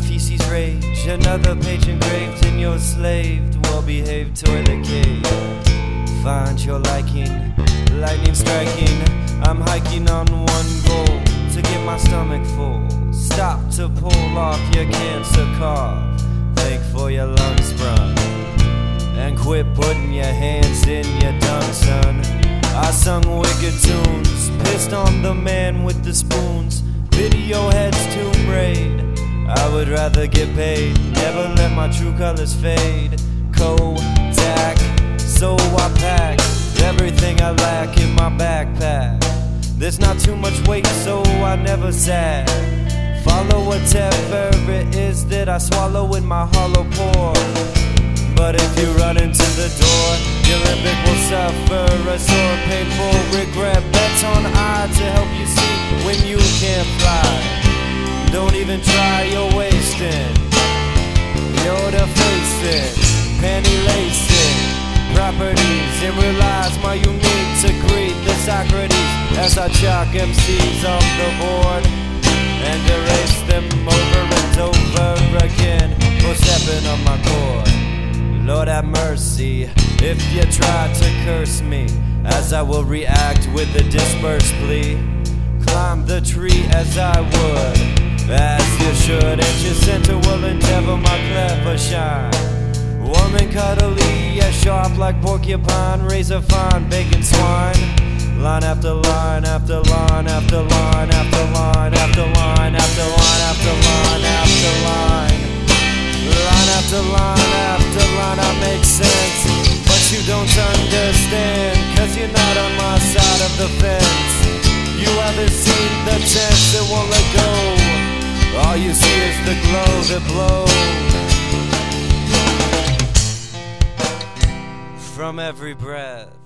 feces rage, another page engraved in your slaved, well-behaved toilet cage. Find your liking, lightning striking. I'm hiking on one goal, to get my stomach full. Stop to pull off your cancer cough. Thank for your lung sprung, and quit putting your hands in your dung, son. I sung wicked tunes, pissed on the man with the spoons. Video heads tomb raid. I would rather get paid, never let my true colors fade. Kodak, so I pack everything I lack in my backpack. There's not too much weight, so I never sag. Follow whatever it is that I swallow in my hollow pore. But if you run into the door, your limbic will suffer a sore, painful regret. Bets on I to help you see when you can't fly. Don't even try, you're wasting. You're the facing, panty lacing properties, and realize my unique to greet the Socrates as I chalk MCs off the board and erase them over and over again for stepping on my chord. Lord have mercy if you try to curse me, as I will react with a dispersed plea. Climb the tree as I would, as you should, and your center will endeavor my clever shine. Woman cuddly, yeah, sharp like porcupine, razor fine, bacon swine. Line after line after line after line after line after line after line after line after line. Line after line after line, I make sense, but you don't understand, cause you're not on my side of the fence. You haven't seen the chance that won't let go. All you see is the glow that blows from every breath.